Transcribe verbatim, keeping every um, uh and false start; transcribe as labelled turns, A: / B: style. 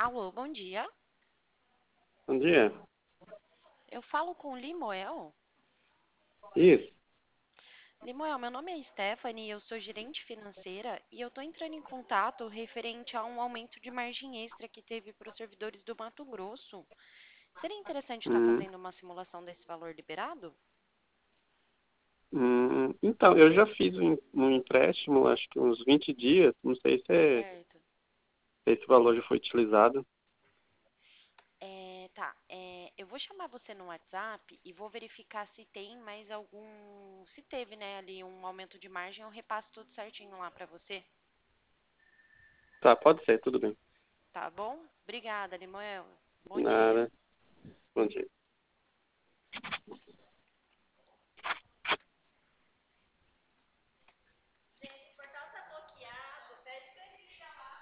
A: Alô, bom dia.
B: Bom dia.
A: Eu falo com o Limoel.
B: Isso.
A: Limoel, meu nome é Stephanie, eu sou gerente financeira e eu estou entrando em contato referente a um aumento de margem extra que teve para os servidores do Mato Grosso. Seria interessante estar
B: Hum,
A: fazendo uma simulação desse valor liberado?
B: hum, então, eu já fiz um, um empréstimo, acho que uns vinte dias. Não sei se, é-
A: Certo.
B: se esse valor já foi utilizado.
A: É, tá, é, eu vou chamar você no WhatsApp e vou verificar se tem mais algum, se teve, né, ali um aumento de margem, eu repasso tudo certinho lá para você,
B: Tá, pode ser, tudo bem.
A: tá bom? Obrigada, Limoel. Bom dia.
B: Nada. Bom dia.